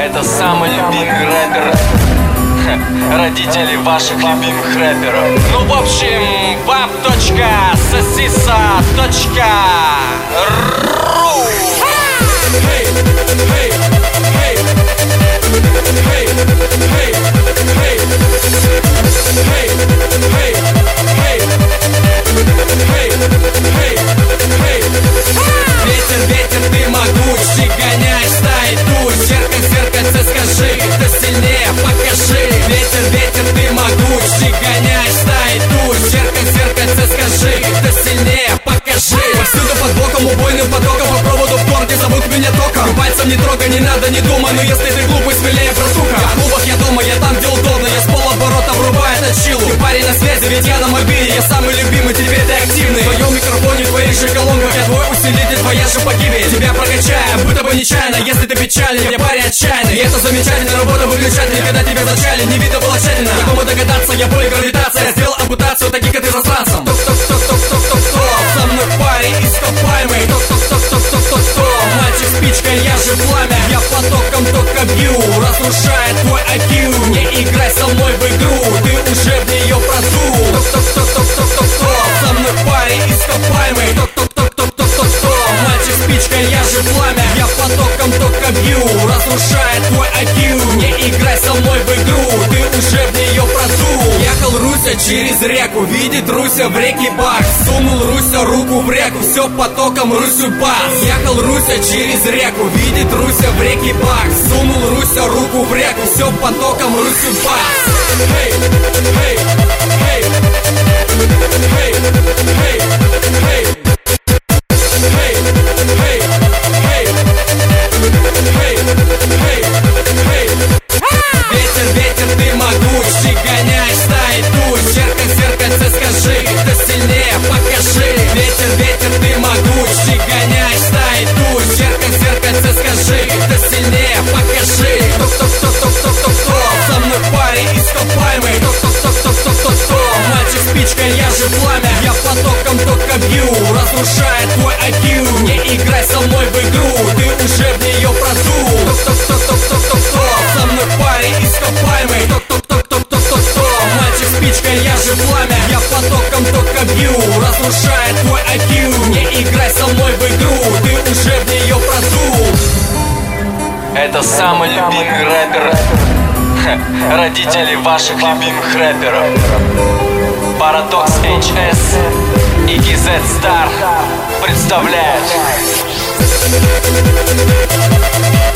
Это самый любимый рэпер. Родители ваших любимых рэперов. Ну, в общем, vap.sosisa.ru. Hey, hey, hey, hey, hey, hey, hey, hey, hey, hey. Ветер, ветер, ты могучий, гоняй стаи туч. Зеркаль, зеркальце, скажи, ты сильнее, покажи. Ветер, ветер, ты могучий, гоняй стаи туч. Зеркаль, зеркальце, скажи, ты сильнее, покажи. Повсюду под боком, убойным потоком по проводу в дом, где зовут меня током. Пальцем не трогай, не надо, не думай, но если ты глупый, смелее, братуха. Я в клубах, я дома, я там, где удобно, я с полоборота врубаю точилу. Ты парень на связи, ведь я на мобиле, я самый любимый, теперь ты активный. В твоем микрофоне, в твоих же колонках, я твой усилитель, твоя же погибель. Тебя прокачаем, будто бы нечаянно, если ты печален, я парень отчаянный. И это замечательно, работа выключатель, когда тебя зачали, не видно было тщательно. Какому догадаться, я поле гравитация, я сделал ампутацию таких, как ты, засранцам. Топ-топ-топ-топ-топ-топ-топ, со мной парень ископаемый. Топ-топ-топ-топ-топ-топ, мальчик спичка, я же пламя. Я потоком только бью, разрушает твой IQ. Не играй со мной в игру, ты уже в нее продул. Топ-топ-топ-топ-топ-топ, со мной парень ископаемый. Топ-топ-топ-топ-топ-топ, мальчик спичка, я же пламя. Я потоком только бью, разрушает твой IQ. Не играй со мной в игру, ты уже в нее продул. Ехал Руся через реку, видит Руся в реке бак. Сунул Руся руку в реку, все потоком Русю бас. Ехал Руся через реку, видит Руся в реке бак. Сунул Руся руку в реку, все потоком Русю бас. Hey, hey, hey, hey, hey, hey. Ветер, ветер, ты могучий, гоняй стаи туч. Зеркаль, зеркальце, скажи, ты сильнее, покажи. Ветер, ветер, ты могучий, гоняй стаи туч. Зеркаль, зеркальце, скажи, ты сильнее, покажи. Топ-топ-топ-топ-топ-топ, со мной парень ископаемый. Топ-топ-топ-топ-топ-топ, мальчик спичка, я же пламя. Я потоком только бью, разрушает твой IQ. Не играй со мной в игру, ты уже в нее продул. Топ-топ-топ-топ-топ-топ, со мной парень ископаемый. Топ-топ-топ-топ-топ-топ, мальчик спичка, я же пламя. Я потоком только бью, разрушает твой IQ. Не играй со мной в игру, ты уже в нее продул. Это самый любимый рэпер. Родители ваших любимых рэперов. Paradox HS и GZ Star представляют.